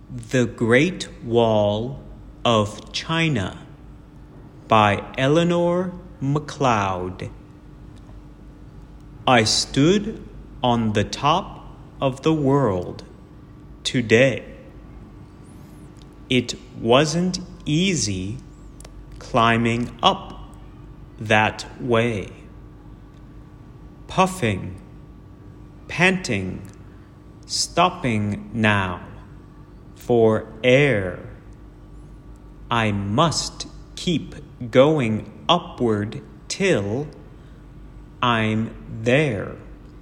The Great Wall of China by Eleanor MacLeod. I stood on the top of the world today. It wasn't easy climbing up that way. Puffing, panting, stopping now for air. I must keep going upward till I'm there.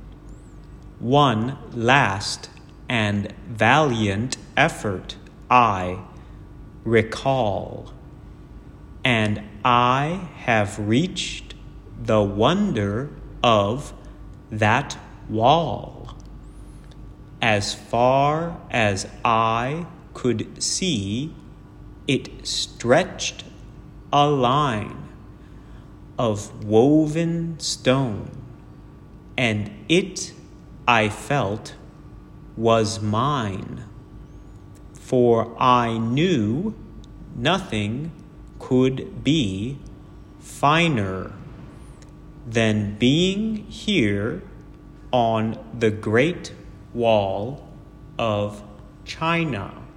One last and valiant effort I recall, and I have reached the wonder of that wall. As far as I could see, it stretched a line of woven stone, and it, I felt, was mine, for I knew nothing could be finer than being here on the Great Wall of China.